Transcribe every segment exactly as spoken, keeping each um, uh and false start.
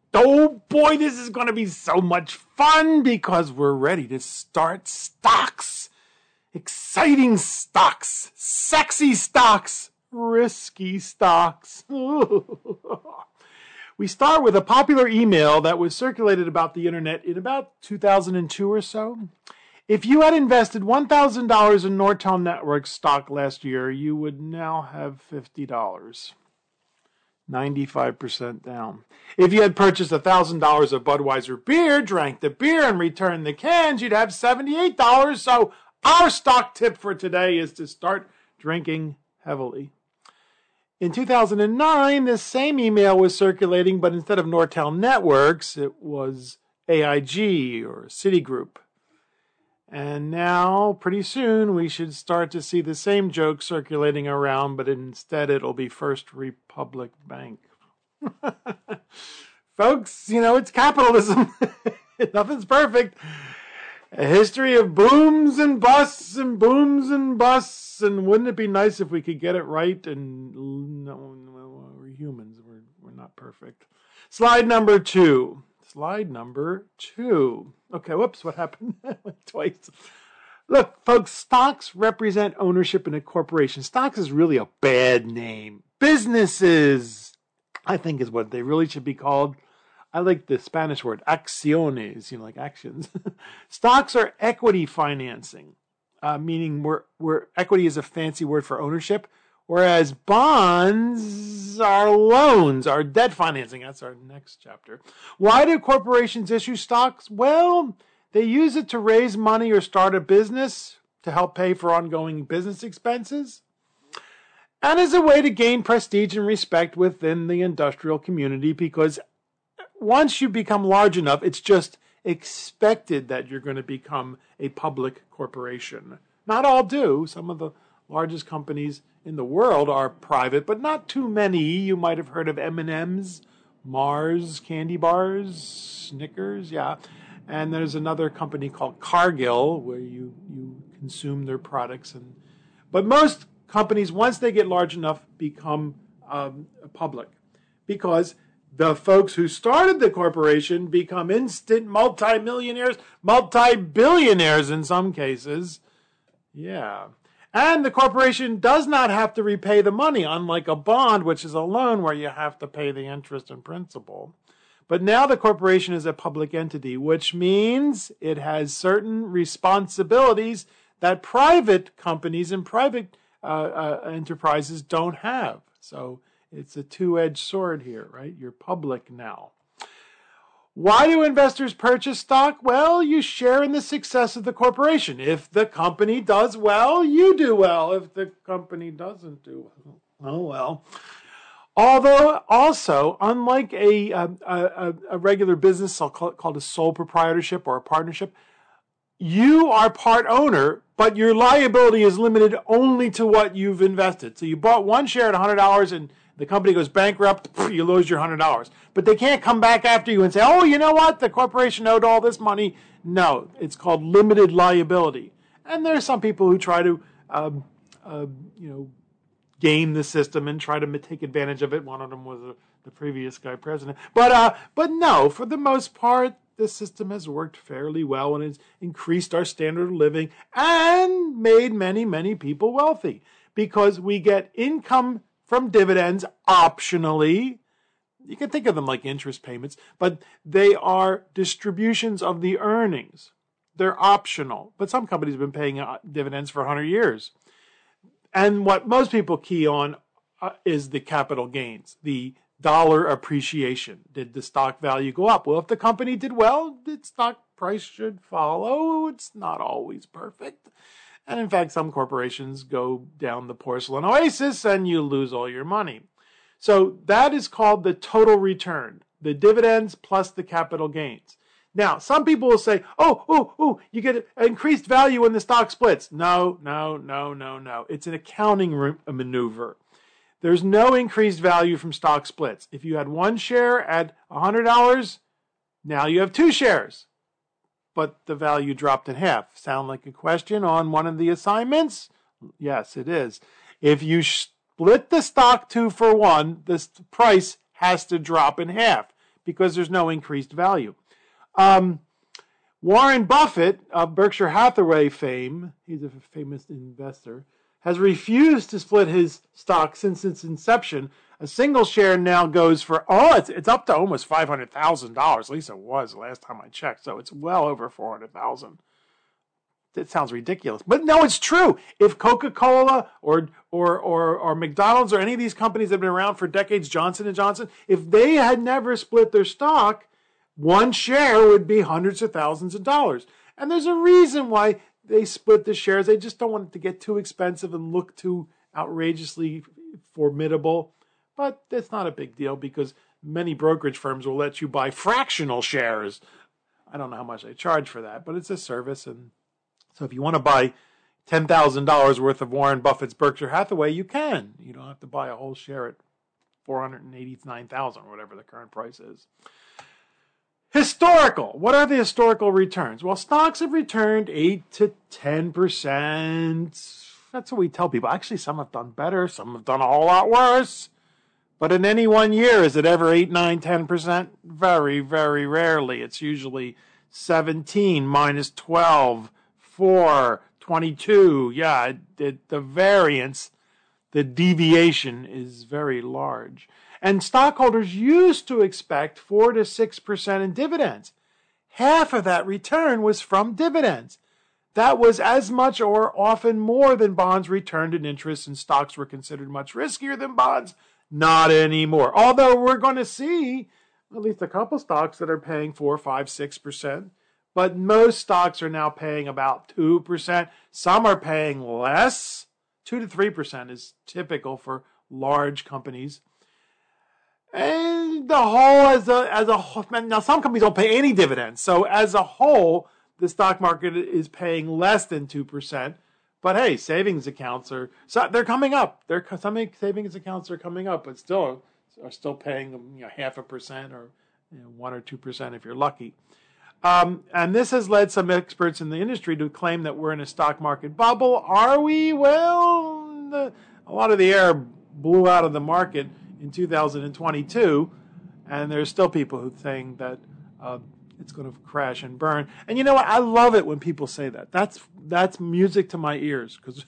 Oh boy, this is going to be so much fun because we're ready to start stocks. Exciting stocks, sexy stocks, risky stocks. We start with a popular email that was circulated about the internet in about two thousand two or so. If you had invested one thousand dollars in Nortel Networks stock last year, you would now have fifty dollars. ninety-five percent down. If you had purchased one thousand dollars of Budweiser beer, drank the beer, and returned the cans, you'd have seventy-eight dollars. So our stock tip for today is to start drinking heavily. In two thousand nine, this same email was circulating, but instead of Nortel Networks, it was A I G or Citigroup. And now, pretty soon, we should start to see the same joke circulating around, but instead it'll be First Republic Bank. Folks, you know, it's capitalism. Nothing's perfect. A history of booms and busts and booms and busts. And wouldn't it be nice if we could get it right? And no, no we're humans. We're, we're not perfect. Slide number two. Slide number two. Okay, whoops, what happened? Twice. Look, folks, stocks represent ownership in a corporation. Stocks is really a bad name. Businesses, I think, is what they really should be called. I like the Spanish word, acciones, you know, like actions. Stocks are equity financing, uh, meaning we're, we're, equity is a fancy word for ownership, whereas bonds are loans, are debt financing. That's our next chapter. Why do corporations issue stocks? Well, they use it to raise money or start a business to help pay for ongoing business expenses, and as a way to gain prestige and respect within the industrial community, because once you become large enough, it's just expected that you're going to become a public corporation. Not all do. Some of the largest companies in the world are private, but not too many. You might have heard of M and M's, Mars, candy bars, Snickers, yeah. And there's another company called Cargill where you, you consume their products. And But most companies, once they get large enough, become um, public because the folks who started the corporation become instant multimillionaires, multi-billionaires in some cases. Yeah. And the corporation does not have to repay the money, unlike a bond, which is a loan where you have to pay the interest and principal. But now the corporation is a public entity, which means it has certain responsibilities that private companies and private uh, uh, enterprises don't have. So it's a two-edged sword here, right? You're public now. Why do investors purchase stock? Well, you share in the success of the corporation. If the company does well, you do well. If the company doesn't do well, oh well. Although, also, unlike a, a, a, a regular business called a sole proprietorship or a partnership, you are part owner, but your liability is limited only to what you've invested. So you bought one share at one hundred dollars and the company goes bankrupt, you lose your one hundred dollars. But they can't come back after you and say, oh, you know what? The corporation owed all this money. No, it's called limited liability. And there are some people who try to, um, uh, you know, game the system and try to take advantage of it. One of them was uh, the previous guy president. But, uh, but no, for the most part, the system has worked fairly well and has increased our standard of living and made many, many people wealthy because we get income from dividends optionally. You can think of them like interest payments, but they are distributions of the earnings. They're optional, but some companies have been paying dividends for one hundred years. And what most people key on uh, is the capital gains, the dollar appreciation. Did the stock value go up? Well, if the company did well, the stock price should follow. It's not always perfect. And in fact, some corporations go down the porcelain oasis and you lose all your money. So that is called the total return, the dividends plus the capital gains. Now, some people will say, oh, oh, oh, you get increased value when the stock splits. No, no, no, no, no. It's an accounting re- maneuver. There's no increased value from stock splits. If you had one share at one hundred dollars, now you have two shares. But the value dropped in half. Sound like a question on one of the assignments? Yes, it is. If you split the stock two for one, the price has to drop in half because there's no increased value. Um, Warren Buffett, of Berkshire Hathaway fame, he's a famous investor, has refused to split his stock since its inception. A single share now goes for, oh, it's, it's up to almost five hundred thousand dollars. At least it was the last time I checked. So it's well over four hundred thousand dollars. That sounds ridiculous. But no, it's true. If Coca-Cola or, or, or, or McDonald's or any of these companies that have been around for decades, Johnson and Johnson, if they had never split their stock, one share would be hundreds of thousands of dollars. And there's a reason why they split the shares. They just don't want it to get too expensive and look too outrageously formidable. But that's not a big deal because many brokerage firms will let you buy fractional shares. I don't know how much they charge for that, but it's a service. And so if you want to buy ten thousand dollars worth of Warren Buffett's Berkshire Hathaway, you can. You don't have to buy a whole share at four hundred eighty-nine thousand dollars or whatever the current price is. Historical. What are the historical returns? Well, stocks have returned eight to ten percent. That's what we tell people. Actually, some have done better. Some have done a whole lot worse. But in any one year, is it ever eight, nine, ten percent? Very, very rarely. It's usually seventeen minus twelve, four, twenty-two. Yeah, it, the variance, the deviation is very large. And stockholders used to expect four to six percent in dividends. Half of that return was from dividends. That was as much or often more than bonds returned in interest, and stocks were considered much riskier than bonds. Not anymore. Although we're going to see at least a couple stocks that are paying four, five, six percent. But most stocks are now paying about two percent. Some are paying less. two to three percent is typical for large companies. And the whole, as a, as a whole, now some companies don't pay any dividends. So as a whole, the stock market is paying less than two percent. But hey, savings accounts are, so they're coming up. They're, some savings accounts are coming up, but still are still paying you know, half a percent or you know, one or two percent if you're lucky. Um, and this has led some experts in the industry to claim that we're in a stock market bubble. Are we? Well, the, a lot of the air blew out of the market in two thousand twenty-two, and there's still people who think that uh, it's going to crash and burn. And you know what? I love it when people say that. That's that's music to my ears because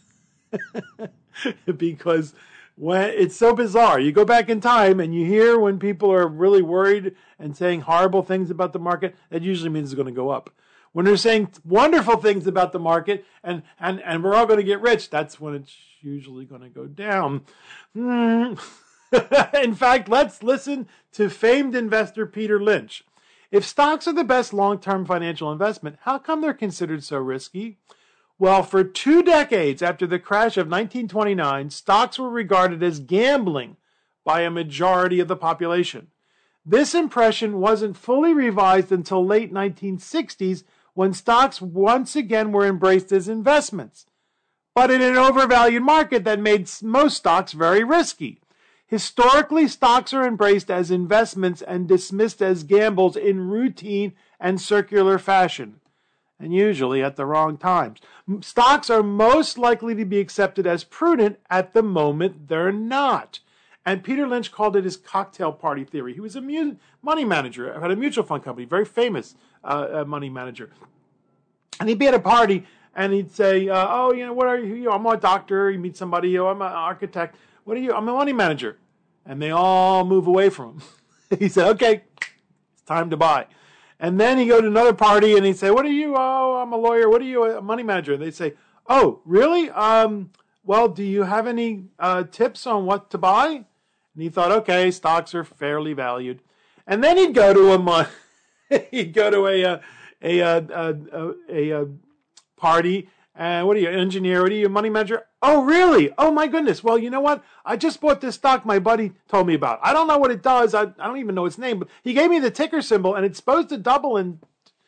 because when it's so bizarre. You go back in time and you hear when people are really worried and saying horrible things about the market, that usually means it's going to go up. When they're saying wonderful things about the market and, and, and we're all going to get rich, that's when it's usually going to go down. Mm. In fact, let's listen to famed investor Peter Lynch. If stocks are the best long-term financial investment, how come they're considered so risky? Well, for two decades after the crash of nineteen twenty-nine, stocks were regarded as gambling by a majority of the population. This impression wasn't fully revised until late nineteen sixties when stocks once again were embraced as investments, but in an overvalued market that made most stocks very risky. Historically, stocks are embraced as investments and dismissed as gambles in routine and circular fashion, and usually at the wrong times. Stocks are most likely to be accepted as prudent at the moment they're not. And Peter Lynch called it his cocktail party theory. He was a mu- money manager, had a mutual fund company, very famous uh, money manager. And he'd be at a party and he'd say, uh, oh, you know, what are you? you know, I'm a doctor. You meet somebody. Oh, I'm an architect. What are you? I'm a money manager. And they all move away from him. He said, okay, it's time to buy. And then he'd go to another party and he'd say, what are you? Oh, I'm a lawyer. What are you? A money manager. They'd say, oh, really? Um, well, do you have any uh, tips on what to buy? And he thought, okay, stocks are fairly valued. And then he'd go to a mon- he'd go to a a a a, a, a, a party. And what are you, an engineer? What are you, a money manager? Oh, really? Oh, my goodness. Well, you know what? I just bought this stock my buddy told me about. I don't know what it does. I, I don't even know its name. But he gave me the ticker symbol, and it's supposed to double. And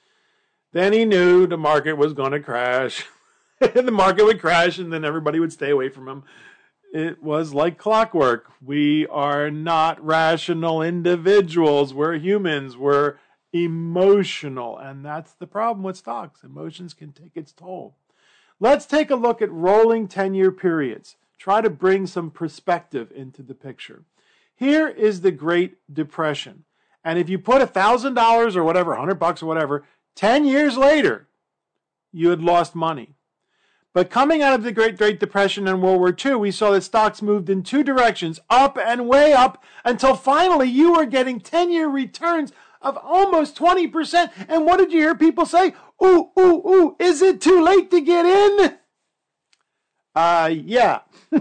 then he knew the market was going to crash. The market would crash, and then everybody would stay away from him. It was like clockwork. We are not rational individuals. We're humans. We're emotional. And that's the problem with stocks. Emotions can take its toll. Let's take a look at rolling ten-year periods. Try to bring some perspective into the picture. Here is the Great Depression. And if you put one thousand dollars or whatever, one hundred bucks or whatever, ten years later, you had lost money. But coming out of the Great Great Depression and World War Two, we saw that stocks moved in two directions, up and way up, until finally you were getting ten-year returns of almost twenty percent. And what did you hear people say? Ooh, ooh, ooh, is it too late to get in? Uh, yeah.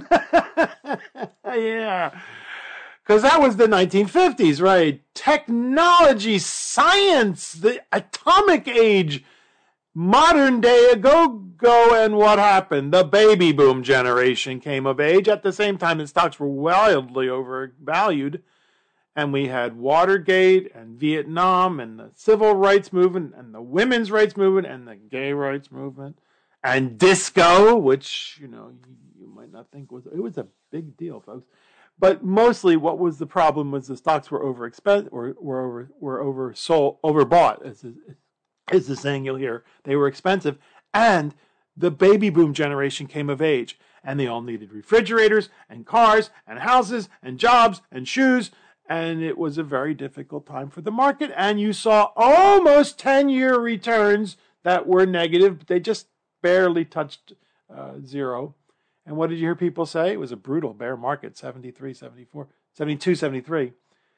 Yeah. Because that was the nineteen fifties, right? Technology, science, the atomic age, modern day, a go-go, and what happened? The baby boom generation came of age at the same time that stocks were wildly overvalued. And we had Watergate and Vietnam and the civil rights movement and the women's rights movement and the gay rights movement and disco, which, you know, you might not think was, it was a big deal, folks. But mostly what was the problem was the stocks were overexpensive or were over, were oversold, overbought, as is the saying you'll hear. They were expensive. And the baby boom generation came of age. And they all needed refrigerators and cars and houses and jobs and shoes. And it was a very difficult time for the market. And you saw almost ten-year returns that were negative, but they just barely touched uh, zero. And what did you hear people say? It was a brutal bear market, seventy-three, seventy-four, seventy-two, seventy-three.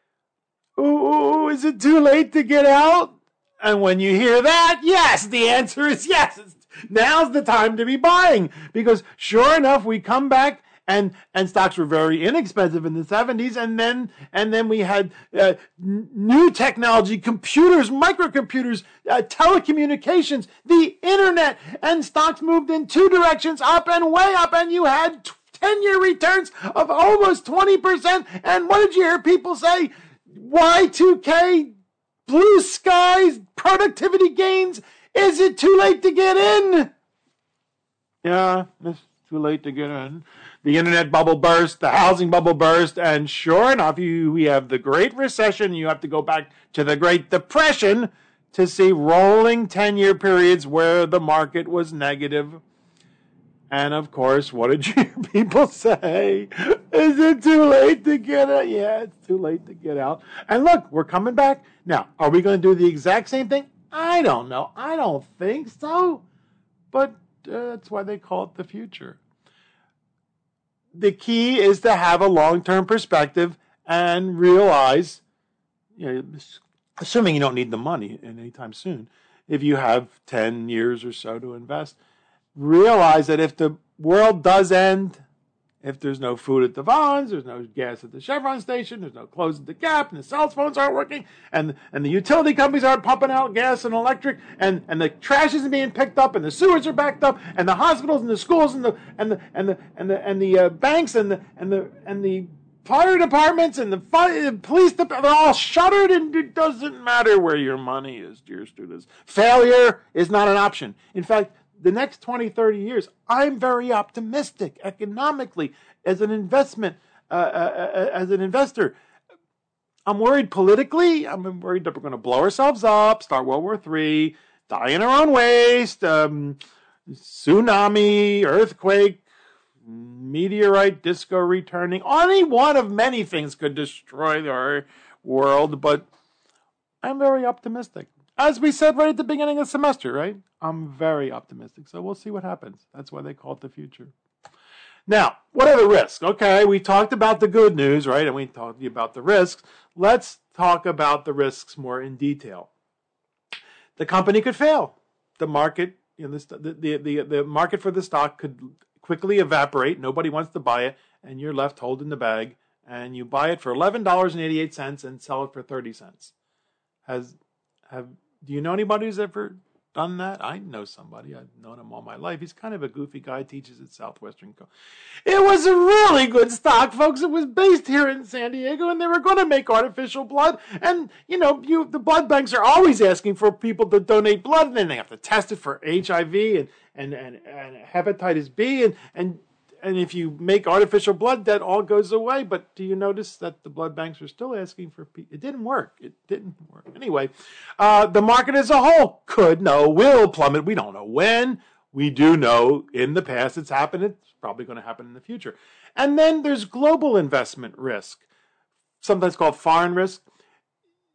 Ooh, is it too late to get out? And when you hear that, yes, the answer is yes. Now's the time to be buying. Because sure enough, we come back and and stocks were very inexpensive in the seventies. And then and then we had uh, n- new technology, computers, microcomputers, uh, telecommunications, the internet, and stocks moved in two directions, up and way up. And you had ten-year returns of almost twenty percent. And what did you hear people say? Y two K, blue skies, productivity gains. Is it too late to get in? Yeah, it's too late to get in. The internet bubble burst, the housing bubble burst, and sure enough, you, we have the Great Recession. You have to go back to the Great Depression to see rolling ten-year periods where the market was negative. And of course, what did you hear people say? Is it too late to get out? Yeah, it's too late to get out. And look, we're coming back. Now, are we going to do the exact same thing? I don't know. I don't think so. But uh, that's why they call it the future. The key is to have a long-term perspective and realize, you know, assuming you don't need the money anytime soon, if you have ten years or so to invest, realize that if the world does end, if there's no food at the Vons, there's no gas at the Chevron station, there's no clothes at the Gap, and the cell phones aren't working, and and the utility companies aren't pumping out gas and electric, and, and the trash isn't being picked up, and the sewers are backed up, and the hospitals and the schools and the and the and the and the and the uh, banks and the and the and the fire departments and the fire, police department, they're all shuttered, and it doesn't matter where your money is, dear students. Failure is not an option. In fact, the next twenty, thirty years, I'm very optimistic economically as an investment, uh, uh, as an investor. I'm worried politically. I'm worried that we're going to blow ourselves up, start World War Three, die in our own waste, um, tsunami, earthquake, meteorite, disco returning. Any one of many things could destroy our world, but I'm very optimistic. As we said right at the beginning of the semester, right? I'm very optimistic. So we'll see what happens. That's why they call it the future. Now, what are the risks? Okay, we talked about the good news, right? And we talked to you about the risks. Let's talk about the risks more in detail. The company could fail. The market, you know, the, the, the, the market for the stock could quickly evaporate. Nobody wants to buy it, and you're left holding the bag. And you buy it for eleven dollars and eighty-eight cents and sell it for thirty cents. Has Have do you know anybody who's ever done that? I know somebody. I've known him all my life. He's kind of a goofy guy, teaches at Southwestern. Co- it was a really good stock, folks. It was based here in San Diego, and they were going to make artificial blood. And, you know, you the blood banks are always asking for people to donate blood, and then they have to test it for H I V and, and, and, and hepatitis B, and, and And if you make artificial blood, that all goes away. But do you notice that the blood banks are still asking for people? It didn't work. It didn't work. Anyway, uh, the market as a whole could, no, will plummet. We don't know when. We do know in the past it's happened. It's probably going to happen in the future. And then there's global investment risk, sometimes called foreign risk.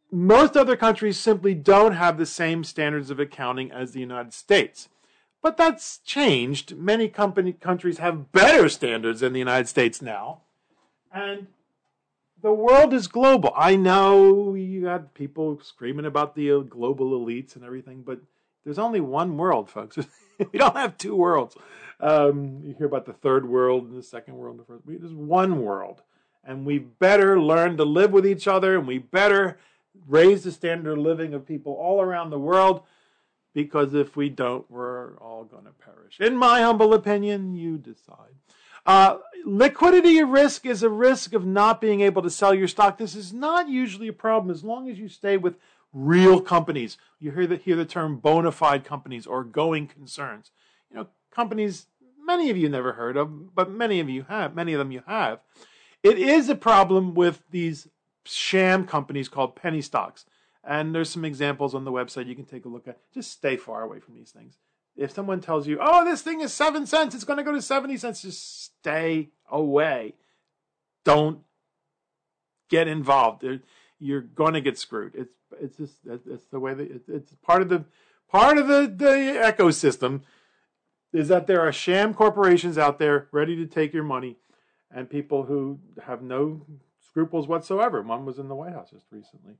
most other countries simply don't have the same standards of accounting as the United States. But that's changed. Many company countries have better standards than the United States now. And the world is global. I know you got people screaming about the uh, global elites and everything, but there's only one world, folks. We don't have two worlds. Um, you hear about the third world and the second world and the first. There's one world. And we better learn to live with each other, and we better raise the standard of living of people all around the world, because if we don't, we're all going to perish. In my humble opinion, you decide. Uh, liquidity risk is a risk of not being able to sell your stock. This is not usually a problem as long as you stay with real companies. You hear the, hear the term bona fide companies or going concerns. You know, companies many of you never heard of, but many of you have. Many of them you have. It is a problem with these sham companies called penny stocks. And there's some examples on the website you can take a look at. Just stay far away from these things. If someone tells you, oh, this thing is seven cents, it's going to go to seventy cents, just stay away. Don't get involved. You're going to get screwed. It's it's just it's the way that it's part of the part of the, the ecosystem is that there are sham corporations out there ready to take your money, and people who have no scruples whatsoever. One was in the White House just recently.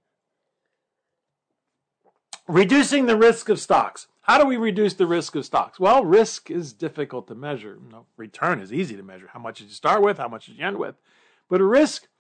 Reducing the risk of stocks. How do we reduce the risk of stocks? Well, risk is difficult to measure. You know, return is easy to measure. How much did you start with? How much did you end with? But a risk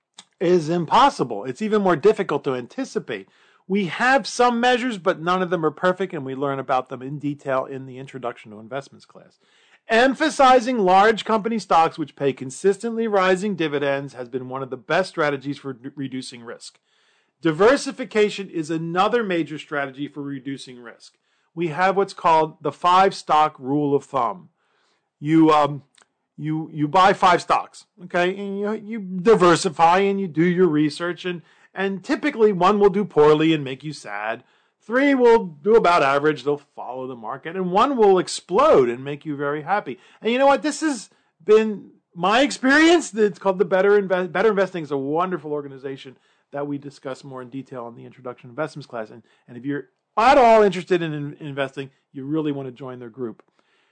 is impossible. It's even more difficult to anticipate. We have some measures, but none of them are perfect, and we learn about them in detail in the Introduction to Investments class. Emphasizing large company stocks which pay consistently rising dividends has been one of the best strategies for d- reducing risk. Diversification is another major strategy for reducing risk. We have what's called the five-stock rule of thumb. You um, you you buy five stocks, okay, and you you diversify and you do your research, and and typically one will do poorly and make you sad. Three will do about average; they'll follow the market, and one will explode and make you very happy. And you know what? This has been my experience. It's called the Better Invest. Better Investing is a wonderful organization that we discuss more in detail in the Introduction to Investments class. And, and if you're at all interested in, in investing, you really want to join their group.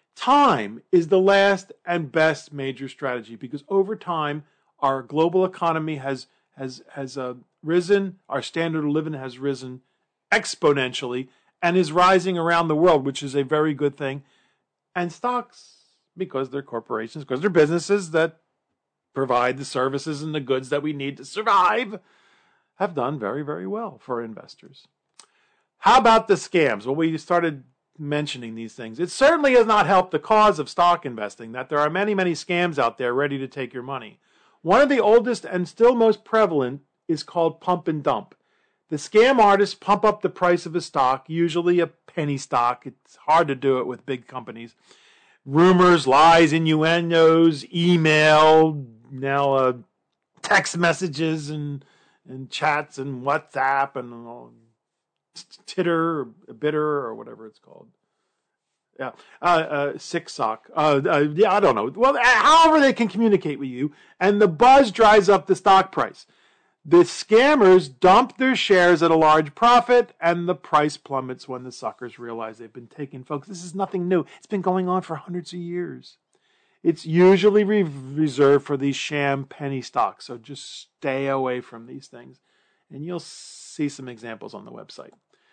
Time is the last and best major strategy, because over time, our global economy has has has uh, risen, our standard of living has risen exponentially and is rising around the world, which is a very good thing. And stocks, because they're corporations, because they're businesses that provide the services and the goods that we need to survive, have done very, very well for investors. How about the scams? Well, we started mentioning these things. It certainly has not helped the cause of stock investing that there are many, many scams out there ready to take your money. One of the oldest and still most prevalent is called pump and dump. The scam artists pump up the price of a stock, usually a penny stock. It's hard to do it with big companies. Rumors, lies, innuendos, email, now uh, text messages and and chats and WhatsApp and uh, Titter or Bitter or whatever it's called. Yeah, uh, uh, Sick Sock. Uh, uh, yeah, I don't know. Well, however they can communicate with you, and the buzz drives up the stock price. The scammers dump their shares at a large profit, and the price plummets when the suckers realize they've been taken. Folks, this is nothing new. It's been going on for hundreds of years. It's usually re- reserved for these sham penny stocks, so just stay away from these things. And you'll see some examples on the website.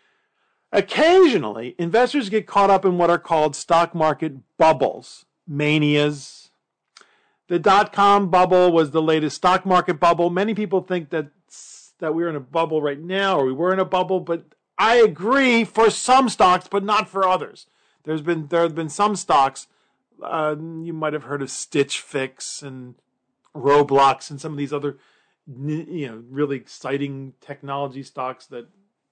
Occasionally, investors get caught up in what are called stock market bubbles, manias. The dot-com bubble was the latest stock market bubble. Many people think that, that we're in a bubble right now, or we were in a bubble, but I agree for some stocks, but not for others. There's been there have been some stocks. Uh, you might have heard of Stitch Fix and Roblox and some of these other, you know, really exciting technology stocks that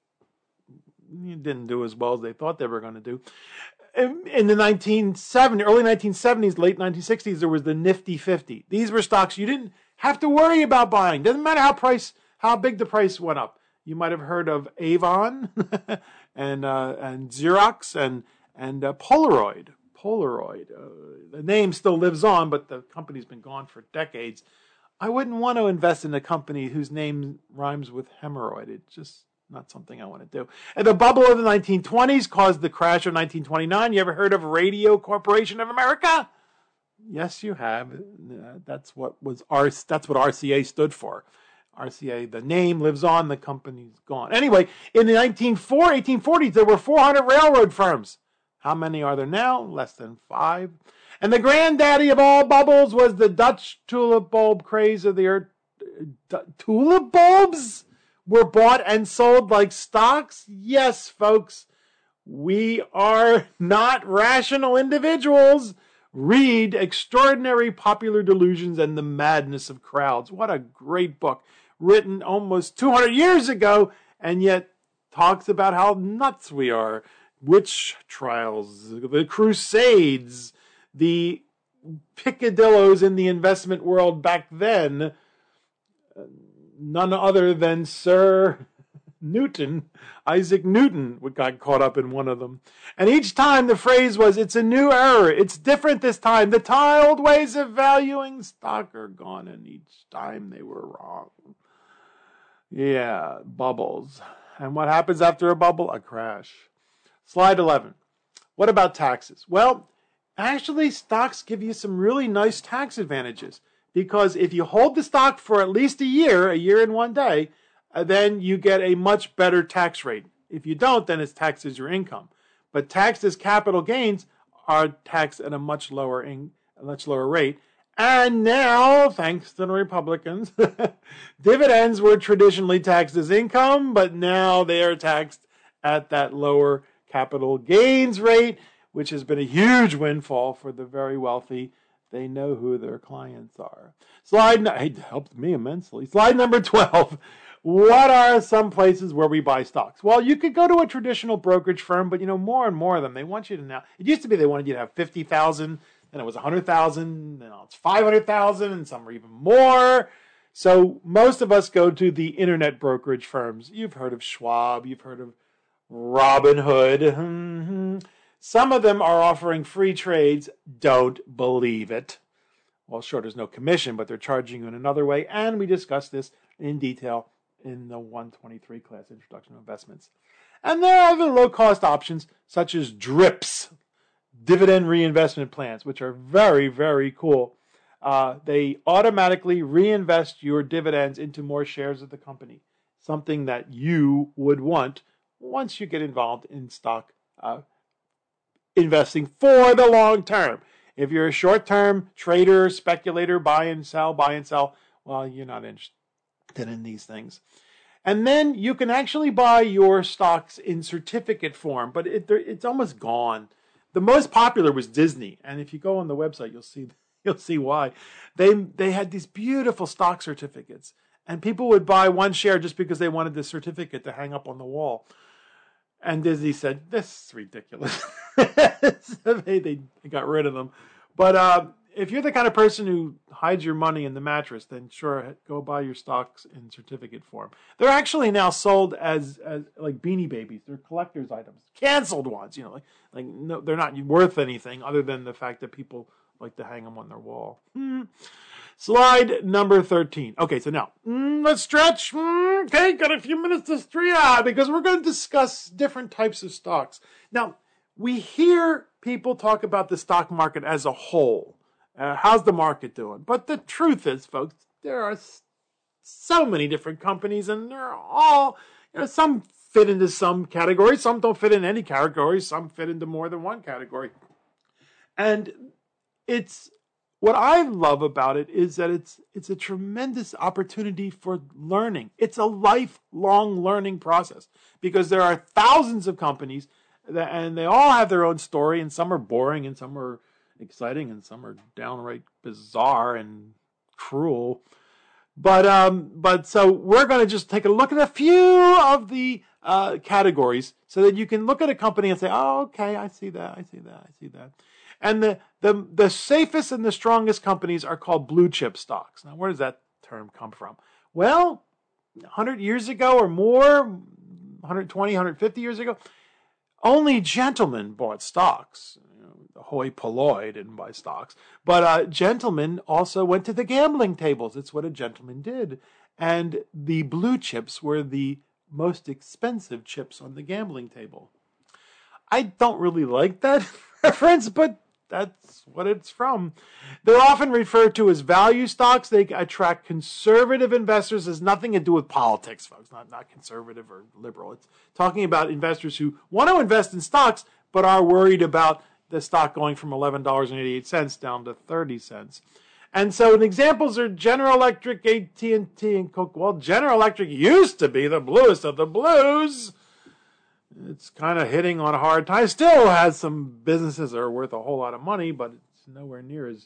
didn't do as well as they thought they were going to do. In the nineteen seventies, early nineteen seventies, late nineteen sixties, there was the Nifty fifty. These were stocks you didn't have to worry about buying. Doesn't matter how price, how big the price went up. You might have heard of Avon and uh, and Xerox and and uh, Polaroid. Polaroid. Uh, the name still lives on, but the company's been gone for decades. I wouldn't want to invest in a company whose name rhymes with hemorrhoid. It's just not something I want to do. And the bubble of the nineteen twenties caused the crash of nineteen twenty-nine. You ever heard of Radio Corporation of America? Yes, you have. That's what was R. That's what R C A stood for. R C A, the name lives on, the company's gone. Anyway, in the eighteen forties, there were four hundred railroad firms. How many are there now? Less than five. And the granddaddy of all bubbles was the Dutch tulip bulb craze of the earth. Tulip bulbs were bought and sold like stocks? Yes, folks. We are not rational individuals. Read Extraordinary Popular Delusions and the Madness of Crowds. What a great book. Written almost two hundred years ago, and yet talks about how nuts we are. Witch trials, the Crusades, the picadillos in the investment world back then. None other than Sir Newton, Isaac Newton, got caught up in one of them. And each time the phrase was, it's a new era. It's different this time. The old ways of valuing stock are gone, and each time they were wrong. Yeah, bubbles. And what happens after a bubble? A crash. Slide eleven. What about taxes? Well, actually, stocks give you some really nice tax advantages. Because if you hold the stock for at least a year, a year and one day, uh, then you get a much better tax rate. If you don't, then it's taxed as your income. But taxed as capital gains are taxed at a much lower, in, a much lower rate. And now, thanks to the Republicans, dividends were traditionally taxed as income, but now they are taxed at that lower capital gains rate, which has been a huge windfall for the very wealthy. They know who their clients are. Slide, it helped me immensely. Slide number twelve. What are some places where we buy stocks? Well, you could go to a traditional brokerage firm, but you know, more and more of them, they want you to now, it used to be they wanted you to have fifty thousand, then it was one hundred thousand, then it's five hundred thousand, and some are even more. So most of us go to the internet brokerage firms. You've heard of Schwab, you've heard of Robinhood. Mm-hmm. Some of them are offering free trades. Don't believe it. Well, sure, there's no commission, but they're charging you in another way. And we discussed this in detail in the one twenty-three class, Introduction to Investments. And there are other low-cost options, such as DRIPs, dividend reinvestment plans, which are very, very cool. Uh, they automatically reinvest your dividends into more shares of the company, something that you would want once you get involved in stock uh, investing for the long term. If you're a short-term trader, speculator, buy and sell, buy and sell, well, you're not interested in these things. And then you can actually buy your stocks in certificate form, but it, it's almost gone. The most popular was Disney, and if you go on the website, you'll see you'll see why. They they had these beautiful stock certificates, and people would buy one share just because they wanted the certificate to hang up on the wall. And Disney said, this is ridiculous. So they, they got rid of them. But uh, if you're the kind of person who hides your money in the mattress, then sure, go buy your stocks in certificate form. They're actually now sold as, as like Beanie Babies. They're collector's items. Canceled ones, you know, like, like no, they're not worth anything other than the fact that people like to hang them on their wall. Hmm. Slide number thirteen. Okay, so now, mm, let's stretch. Mm, okay, got a few minutes to stretch out because we're going to discuss different types of stocks. Now, we hear people talk about the stock market as a whole. Uh, how's the market doing? But the truth is, folks, there are so many different companies, and they're all, you know, some fit into some category, some don't fit in any category, some fit into more than one category. And it's what I love about it is that it's it's a tremendous opportunity for learning. It's a lifelong learning process because there are thousands of companies that, and they all have their own story, and some are boring and some are exciting and some are downright bizarre and cruel. But um, but so we're going to just take a look at a few of the uh, categories so that you can look at a company and say, oh, okay, I see that, I see that, I see that. And the, the, the safest and the strongest companies are called blue chip stocks. Now, where does that term come from? Well, one hundred years ago or more, one hundred twenty, one hundred fifty years ago, only gentlemen bought stocks. You know, the hoi polloi, didn't buy stocks. But uh, gentlemen also went to the gambling tables. It's what a gentleman did. And the blue chips were the most expensive chips on the gambling table. I don't really like that reference, but that's what it's from. They're often referred to as value stocks. They attract conservative investors. It has nothing to do with politics, folks. Not, not conservative or liberal. It's talking about investors who want to invest in stocks, but are worried about the stock going from eleven dollars and eighty-eight cents down to thirty cents. And so the examples are General Electric, A T and T, and Coke. Well, General Electric used to be the bluest of the blues. It's kind of hitting on a hard time. Still has some businesses that are worth a whole lot of money, but it's nowhere near as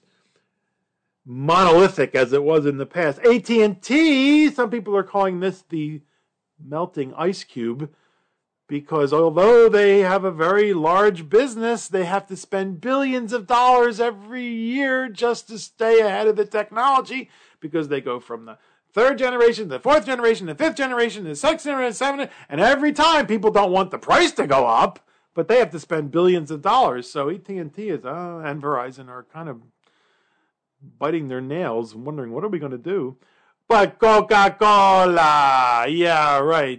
monolithic as it was in the past. A T and T, some people are calling this the melting ice cube, because although they have a very large business, they have to spend billions of dollars every year just to stay ahead of the technology, because they go from the third generation, the fourth generation, the fifth generation, the sixth generation, seventh, and every time people don't want the price to go up, but they have to spend billions of dollars. So A T and T is, uh, and Verizon are kind of biting their nails and wondering, what are we going to do? But Coca-Cola, yeah, right.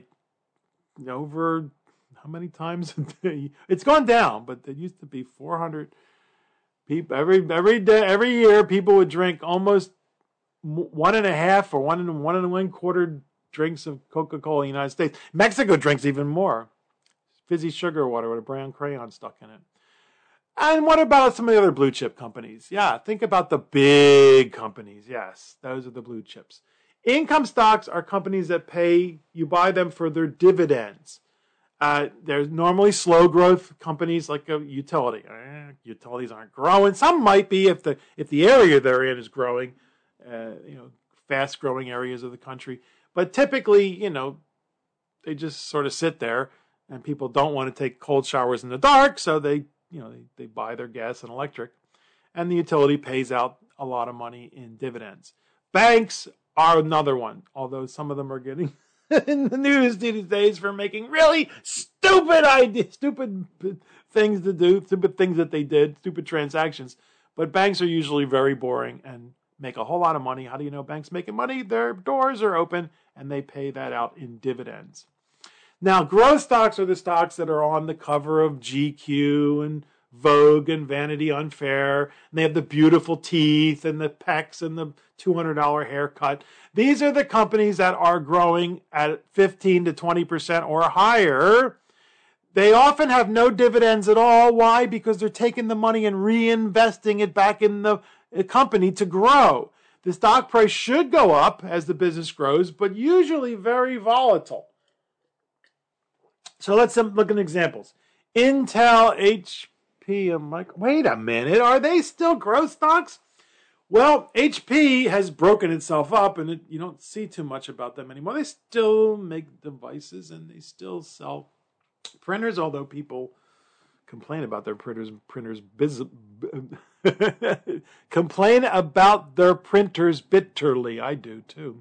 Over how many times a day? It's gone down, but it used to be four hundred people every every day, every year. People would drink almost one and a half or one and one and one quarter drinks of Coca-Cola in the United States. Mexico drinks even more. Fizzy sugar water with a brown crayon stuck in it. And what about some of the other blue chip companies? Yeah, think about the big companies. Yes, those are the blue chips. Income stocks are companies that pay, you buy them for their dividends. Uh, there's normally slow growth companies like a utility. Eh, utilities aren't growing. Some might be if the if the area they're in is growing. Uh, you know, fast-growing areas of the country. But typically, you know, they just sort of sit there, and people don't want to take cold showers in the dark, so they, you know, they, they buy their gas and electric, and the utility pays out a lot of money in dividends. Banks are another one, although some of them are getting in the news these days for making really stupid ideas, stupid things to do, stupid things that they did, stupid transactions. But banks are usually very boring and make a whole lot of money. How do you know banks making money? Their doors are open and they pay that out in dividends. Now, growth stocks are the stocks that are on the cover of G Q and Vogue and Vanity Unfair. And they have the beautiful teeth and the pecs and the two hundred dollars haircut. These are the companies that are growing at fifteen to twenty percent or higher. They often have no dividends at all. Why? Because they're taking the money and reinvesting it back in the company to grow. The stock price should go up as the business grows, but usually very volatile. So let's look at examples. Intel, H P, and Micro. Wait a minute, are they still growth stocks? Well, H P has broken itself up, and it, you don't see too much about them anymore. They still make devices, and they still sell printers, although people complain about their printers. Printers biz, complain about their printers bitterly. I do too.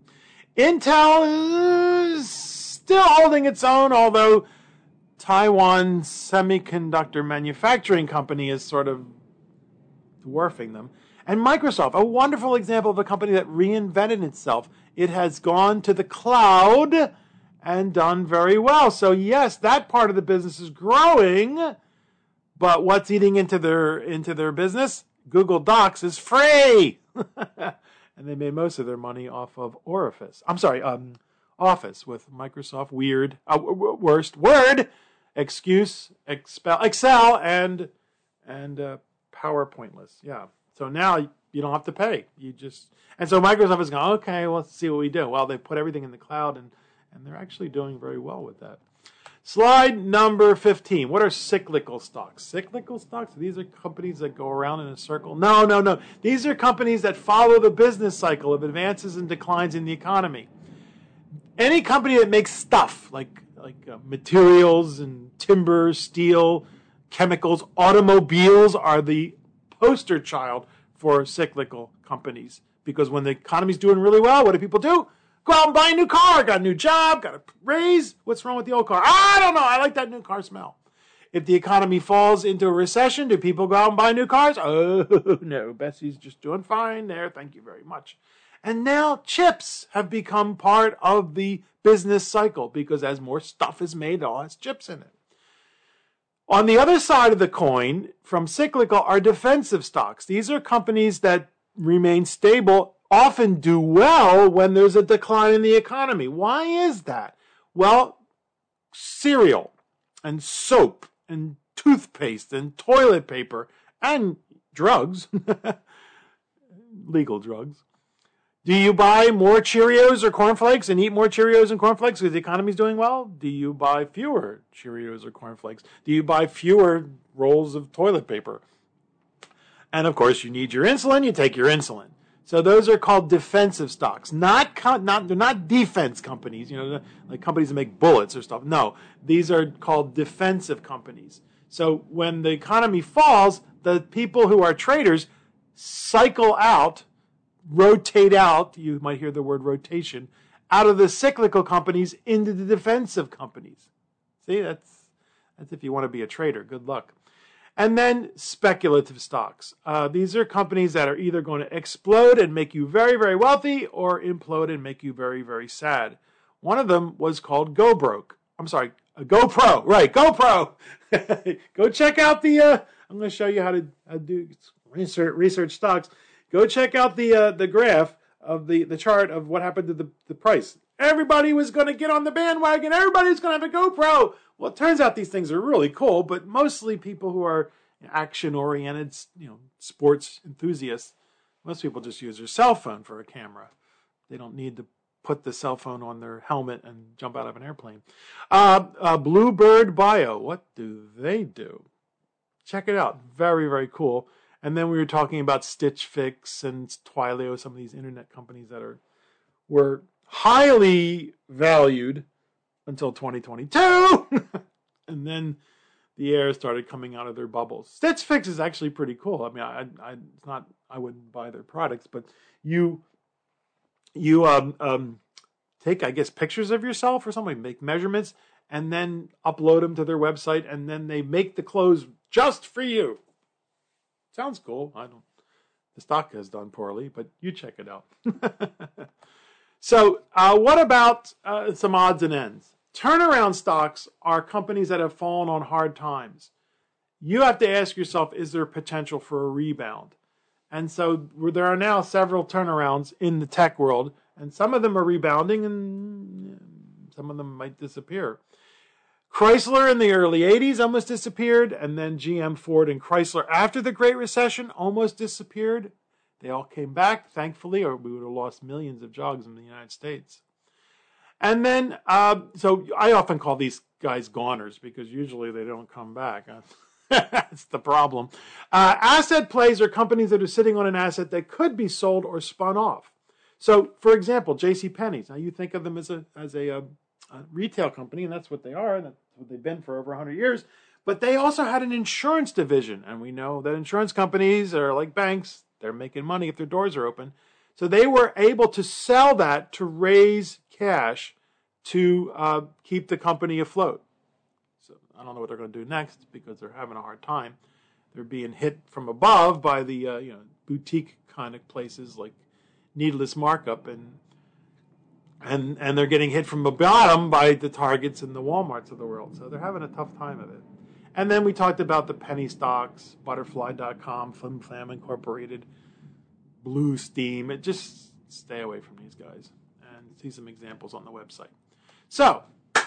Intel is still holding its own, although Taiwan Semiconductor Manufacturing Company is sort of dwarfing them. And Microsoft, a wonderful example of a company that reinvented itself. It has gone to the cloud and done very well. So yes, that part of the business is growing, but what's eating into their into their business? Google Docs is free. And they made most of their money off of Orifice. I'm sorry, um, Office with Microsoft Weird, uh, worst Word, excuse, expel, Excel, and and uh, PowerPointless. Yeah. So now you don't have to pay. You just and so Microsoft is going, okay, well, let's see what we do. Well, they put everything in the cloud, and and they're actually doing very well with that. Slide number fifteen. What are cyclical stocks? Cyclical stocks? These are companies that go around in a circle. No, no, no. These are companies that follow the business cycle of advances and declines in the economy. Any company that makes stuff like like uh, materials and timber, steel, chemicals, automobiles are the poster child for cyclical companies. Because when the economy's doing really well, what do people do? Go out and buy a new car. Got a new job, got a raise. What's wrong with the old car? I don't know. I like that new car smell. If the economy falls into a recession, do people go out and buy new cars? Oh, no, Bessie's just doing fine there. Thank you very much. And now chips have become part of the business cycle because as more stuff is made, it all has chips in it. On the other side of the coin, from cyclical, are defensive stocks. These are companies that remain stable, often do well when there's a decline in the economy. Why is that? Well, cereal and soap and toothpaste and toilet paper and drugs, legal drugs. Do you buy more Cheerios or cornflakes and eat more Cheerios and cornflakes because the economy's doing well? Do you buy fewer Cheerios or cornflakes? Do you buy fewer rolls of toilet paper? And of course, you need your insulin, you take your insulin. So those are called defensive stocks. Not, not, they're not defense companies, you know, like companies that make bullets or stuff. No, these are called defensive companies. So when the economy falls, the people who are traders cycle out, rotate out, you might hear the word rotation, out of the cyclical companies into the defensive companies. See, that's, that's if you want to be a trader. Good luck. And then speculative stocks. Uh, these are companies that are either going to explode and make you very, very wealthy or implode and make you very, very sad. One of them was called Go Broke. I'm sorry, a GoPro. Right, GoPro. Go check out the, uh, I'm going to show you how to, how to do research, research stocks. Go check out the uh, the graph of the, the chart of what happened to the, the price. Everybody was going to get on the bandwagon. Everybody's going to have a GoPro. Well, it turns out these things are really cool, but mostly people who are action-oriented, you know, sports enthusiasts, most people just use their cell phone for a camera. They don't need to put the cell phone on their helmet and jump out of an airplane. Uh, uh, Bluebird Bio, what do they do? Check it out. Very, very cool. And then we were talking about Stitch Fix and Twilio, some of these internet companies that are were highly valued until twenty twenty-two. And then the air started coming out of their bubbles. Stitch Fix is actually pretty cool. I mean, I, I, it's not, I wouldn't buy their products, but you, you um, um, take, I guess, pictures of yourself or something, make measurements, and then upload them to their website, and then they make the clothes just for you. Sounds cool. I don't. The stock has done poorly, but you check it out. So, uh, what about uh, some odds and ends? Turnaround stocks are companies that have fallen on hard times. You have to ask yourself, is there potential for a rebound? And so there are now several turnarounds in the tech world, and some of them are rebounding and some of them might disappear. Chrysler in the early eighties almost disappeared, and then G M, Ford, and Chrysler after the Great Recession almost disappeared. They all came back, thankfully, or we would have lost millions of jobs in the United States. And then, uh, so I often call these guys goners because usually they don't come back. That's the problem. Uh, asset plays are companies that are sitting on an asset that could be sold or spun off. So, for example, JCPenney's. Now, you think of them as a as a, a, a retail company, and that's what they are, and that's what they've been for over one hundred years. But they also had an insurance division, and we know that insurance companies are like banks. They're making money if their doors are open. So they were able to sell that to raise cash to uh, keep the company afloat. So I don't know what they're going to do next because they're having a hard time. They're being hit from above by the uh, you know boutique kind of places like Needless Markup, and and and they're getting hit from the bottom by the Targets and the Walmarts of the world. So they're having a tough time of it. And then we talked about the penny stocks, Butterfly dot com, Flim Flam Incorporated, Blue Steam. It just stay away from these guys and see some examples on the website. So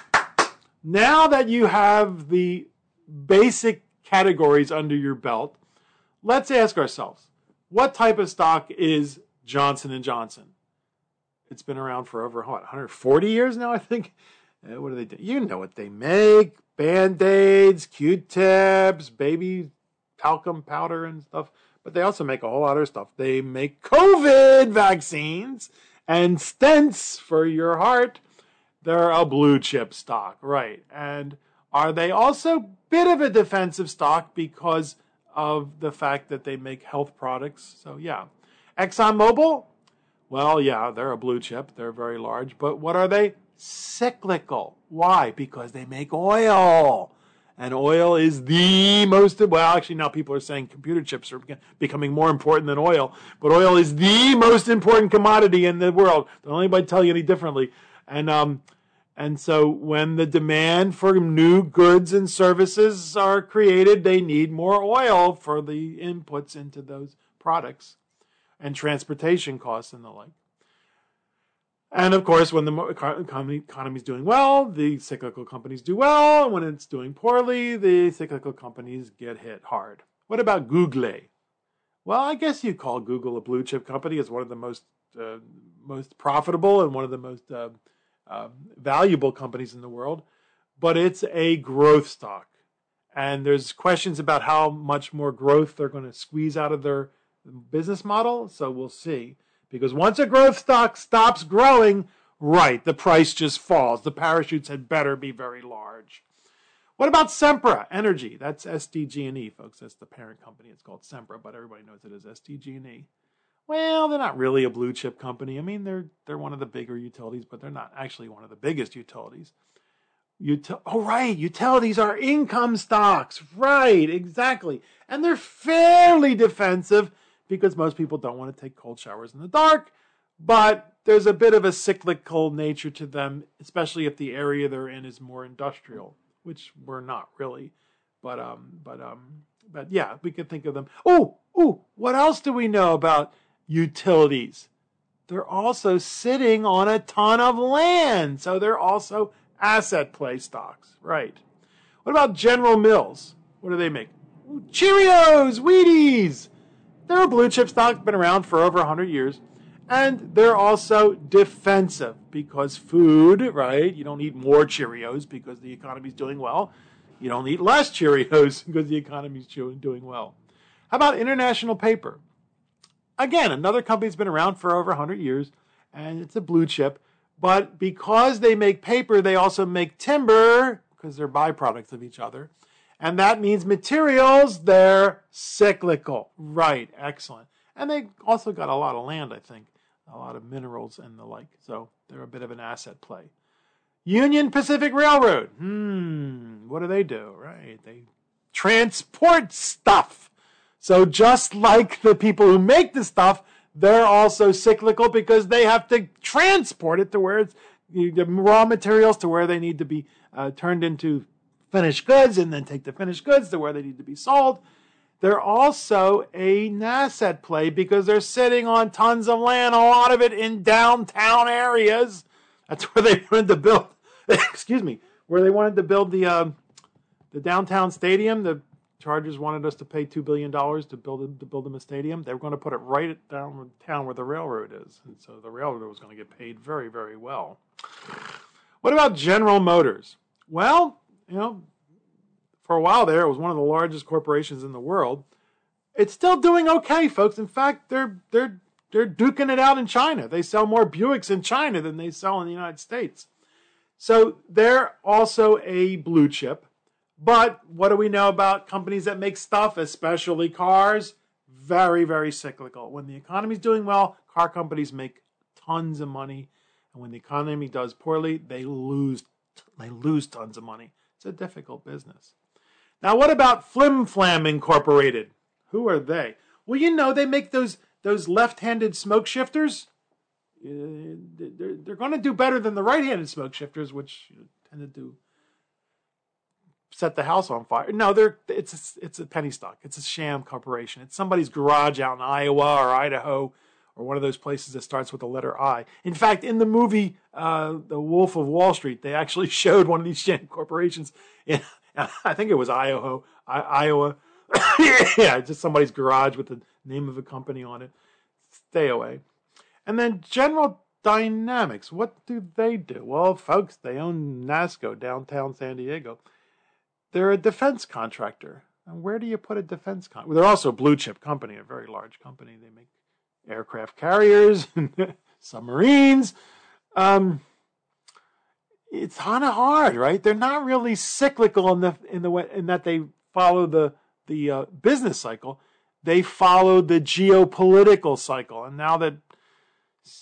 now that you have the basic categories under your belt, let's ask ourselves, what type of stock is Johnson and Johnson? It's been around for over, what, one hundred forty years now, I think? Uh, what do they do? You know what they make. Band-Aids, Q-tips, baby talcum powder and stuff. But they also make a whole lot of stuff. They make COVID vaccines and stents for your heart. They're a blue chip stock, right? And are they also a bit of a defensive stock because of the fact that they make health products? So yeah. ExxonMobil? Well, yeah, they're a blue chip. They're very large. But what are they? Cyclical. Why? Because they make oil. And oil is the most, well, actually now people are saying computer chips are becoming more important than oil, but oil is the most important commodity in the world. Don't let anybody tell you any differently. And, um, and so when the demand for new goods and services are created, they need more oil for the inputs into those products and transportation costs and the like. And of course, when the economy, economy is doing well, the cyclical companies do well. And when it's doing poorly, the cyclical companies get hit hard. What about Google? Well, I guess you call Google a blue chip company. It's one of the most uh, most profitable and one of the most uh, uh, valuable companies in the world. But it's a growth stock. And there's questions about how much more growth they're going to squeeze out of their business model. So we'll see. Because once a growth stock stops growing, right, the price just falls. The parachutes had better be very large. What about Sempra Energy? That's S D G and E, folks. That's the parent company. It's called Sempra, but everybody knows it as S D G and E. Well, they're not really a blue chip company. I mean, they're they're one of the bigger utilities, but they're not actually one of the biggest utilities. Util- oh, right, utilities are income stocks. Right, exactly. And they're fairly defensive, because most people don't want to take cold showers in the dark, but there's a bit of a cyclical nature to them, especially if the area they're in is more industrial, which we're not really. But um, but um, but yeah, we could think of them. Oh, oh, what else do we know about utilities? They're also sitting on a ton of land, so they're also asset play stocks, right? What about General Mills? What do they make? Ooh, Cheerios, Wheaties. They're a blue chip stock, been around for over one hundred years. And they're also defensive because food, right? You don't eat more Cheerios because the economy's doing well. You don't eat less Cheerios because the economy's doing well. How about International Paper? Again, another company that's been around for over one hundred years, and it's a blue chip. But because they make paper, they also make timber because they're byproducts of each other. And that means materials, they're cyclical. Right, excellent. And they also got a lot of land, I think, a lot of minerals and the like. So they're a bit of an asset play. Union Pacific Railroad. Hmm, what do they do? Right, they transport stuff. So just like the people who make the stuff, they're also cyclical because they have to transport it to where it's, the raw materials to where they need to be uh, turned into finished goods, and then take the finished goods to where they need to be sold. They're also an asset play because they're sitting on tons of land, a lot of it in downtown areas. That's where they wanted to build, excuse me, where they wanted to build the uh, the downtown stadium. The Chargers wanted us to pay two billion dollars to build to build them a stadium. They were going to put it right downtown where the railroad is. And so the railroad was going to get paid very, very well. What about General Motors? Well, you know, for a while there, it was one of the largest corporations in the world. It's still doing okay, folks. In fact, they're they're they're duking it out in China. They sell more Buicks in China than they sell in the United States. So they're also a blue chip. But what do we know about companies that make stuff, especially cars? Very, very cyclical. When the economy's doing well, car companies make tons of money. And when the economy does poorly, they lose they lose tons of money. It's a difficult business. Now, what about Flim Flam Incorporated? Who are they? Well, you know, they make those those left-handed smoke shifters. Uh, they're they're going to do better than the right-handed smoke shifters, which tend to set the house on fire. No, they're it's a, it's a penny stock. It's a sham corporation. It's somebody's garage out in Iowa or Idaho or one of those places that starts with the letter I. In fact, in the movie uh, The Wolf of Wall Street, they actually showed one of these sham corporations in, I think it was Iowa. I, Iowa. Yeah, just somebody's garage with the name of a company on it. Stay away. And then General Dynamics. What do they do? Well, folks, they own NASCO downtown San Diego. They're a defense contractor. And where do you put a defense contractor? Well, they're also a blue chip company, a very large company. They make aircraft carriers, submarines. Um, it's kind of hard, right? They're not really cyclical in the in the way in that they follow the the uh, business cycle. They follow the geopolitical cycle, and now that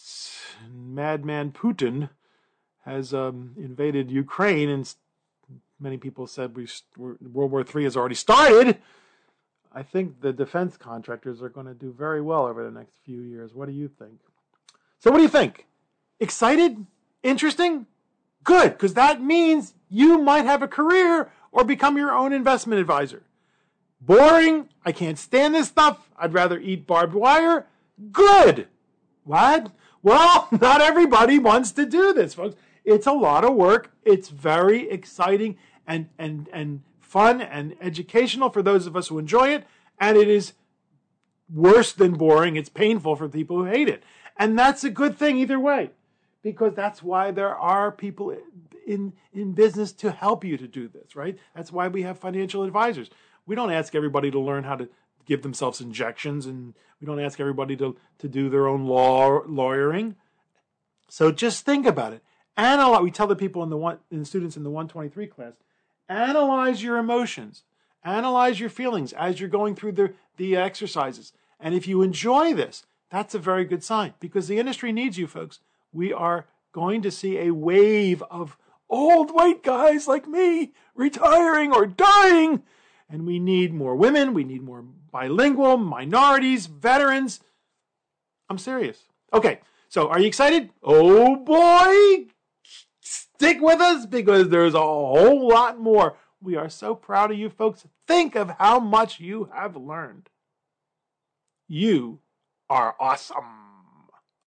madman Putin has um, invaded Ukraine and many people said we World War Three has already started, I think the defense contractors are going to do very well over the next few years. What do you think? So what do you think? Excited? Interesting? Good, because that means you might have a career or become your own investment advisor. Boring? I can't stand this stuff. I'd rather eat barbed wire. Good. What? Well, not everybody wants to do this, folks. It's a lot of work. It's very exciting and, and, and fun and educational for those of us who enjoy it. And it is worse than boring. It's painful for people who hate it. And that's a good thing either way, because that's why there are people in, in business to help you to do this, right? That's why we have financial advisors. We don't ask everybody to learn how to give themselves injections, and we don't ask everybody to, to do their own law lawyering. So just think about it. Analyze. We tell the people in the one, in the students in the one twenty-three class, analyze your emotions, analyze your feelings as you're going through the, the exercises. And if you enjoy this, that's a very good sign, because the industry needs you, folks. We are going to see a wave of old white guys like me retiring or dying. And we need more women. We need more bilingual, minorities, veterans. I'm serious. Okay, so are you excited? Oh boy, stick with us, because there's a whole lot more. We are so proud of you folks. Think of how much you have learned. You are awesome.